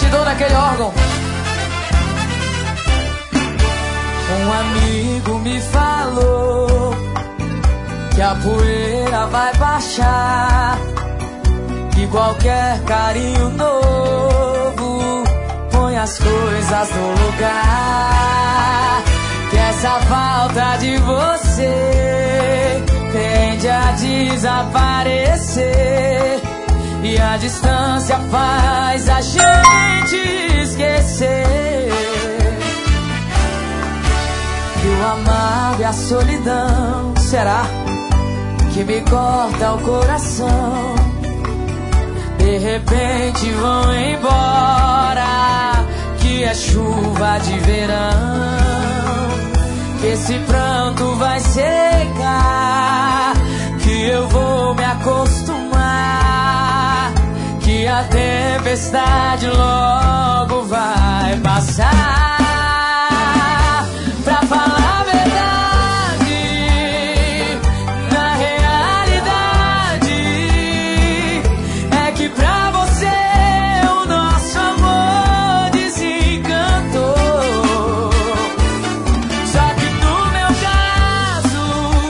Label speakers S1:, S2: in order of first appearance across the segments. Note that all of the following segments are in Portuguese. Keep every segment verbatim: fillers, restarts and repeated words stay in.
S1: batidor daquele órgão. Um amigo me falou que a poeira vai baixar, que qualquer carinho novo põe as coisas no lugar, que essa falta de você tende a desaparecer, e a distância faz a gente esquecer que o amargo e a solidão será que me corta o coração. De repente vão embora, que é chuva de verão, que esse pranto vai secar, que eu vou me acostumar, que a tempestade logo vai passar. Pra falar a verdade, na realidade, é que pra você o nosso amor desencantou. Só que no meu caso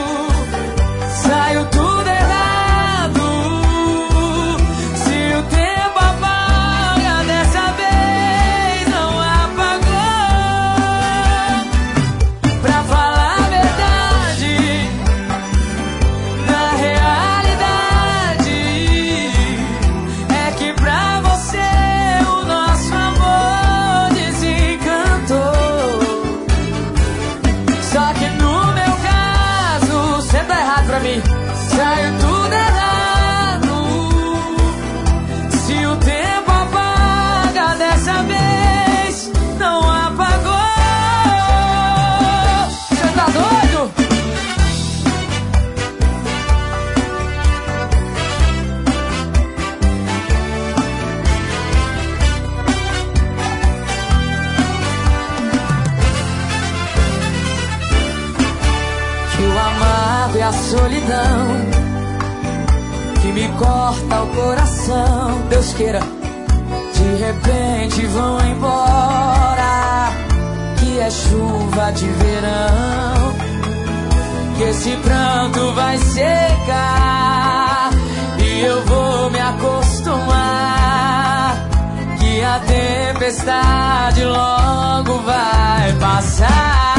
S1: saiu tudo errado. Se o tempo apaga, dessa vez não apagou. Pra falar a verdade, na realidade, é que pra você o nosso amor desencantou. Só que no meu caso, cê tá errado pra mim, saiu tudo errado. Se o tempo apaga, dessa vez não apagou. Cê tá doido? Que o amargo e a solidão que me corta o coração, Deus queira, de repente vão embora, que é chuva de verão, que esse pranto vai secar, e eu vou me acostumar, que a tempestade logo vai passar.